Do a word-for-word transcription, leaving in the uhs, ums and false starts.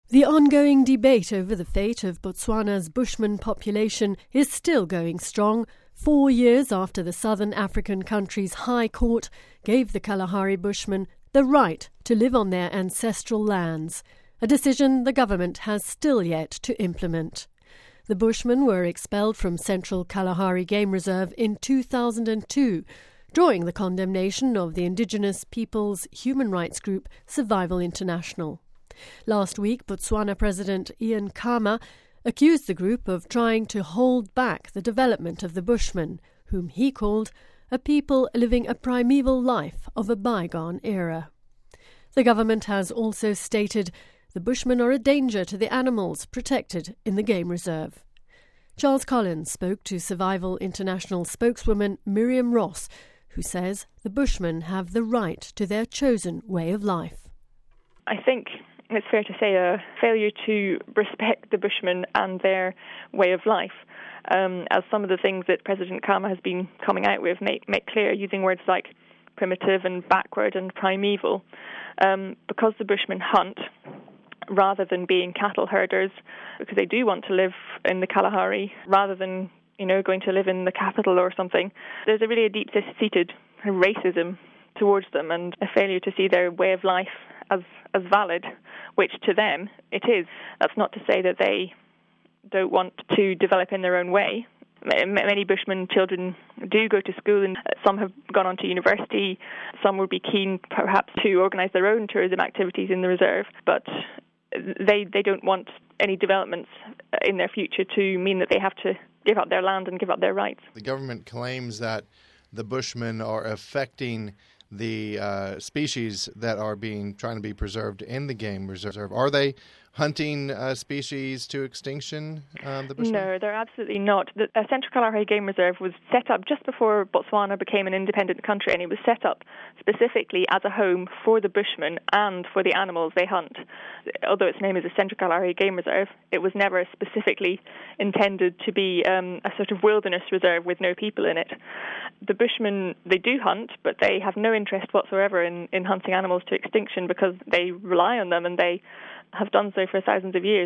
The ongoing debate over the fate of Botswana's Bushman population is still going strong, four years after the southern African country's High Court gave the Kalahari Bushmen the right to live on their ancestral lands, a decision the government has still yet to implement. The Bushmen were expelled from Central Kalahari Game Reserve in two thousand two, drawing the condemnation of the indigenous people's human rights group Survival International. Last week, Botswana President Ian Khama accused the group of trying to hold back the development of the Bushmen, whom he called a people living a primeval life of a bygone era. The government has also stated the Bushmen are a danger to the animals protected in the game reserve. Charles Collins spoke to Survival International spokeswoman Miriam Ross, who says the Bushmen have the right to their chosen way of life. I think it's fair to say a failure to respect the Bushmen and their way of life, um, as some of the things that President Khama has been coming out with make, make clear, using words like primitive and backward and primeval. Um, because the Bushmen hunt rather than being cattle herders, because they do want to live in the Kalahari rather than, you know, going to live in the capital or something, there's a really a deep-seated racism towards them and a failure to see their way of life as as valid, which to them it is. That's not to say that they don't want to develop in their own way. Many Bushman children do go to school, and some have gone on to university. Some would be keen perhaps to organise their own tourism activities in the reserve, but they they don't want any developments in their future to mean that they have to give up their land and give up their rights. The government claims that the Bushmen are affecting the uh, species that are being trying to be preserved in the game reserve. Are they hunting uh, species to extinction, um, the Bushmen? No, they're absolutely not. The uh, Central Kalahari Game Reserve was set up just before Botswana became an independent country, and it was set up specifically as a home for the Bushmen and for the animals they hunt. Although its name is the Central Kalahari Game Reserve, it was never specifically intended to be um, a sort of wilderness reserve with no people in it. The Bushmen, they do hunt, but they have no interest whatsoever in, in hunting animals to extinction because they rely on them and they have done so for thousands of years.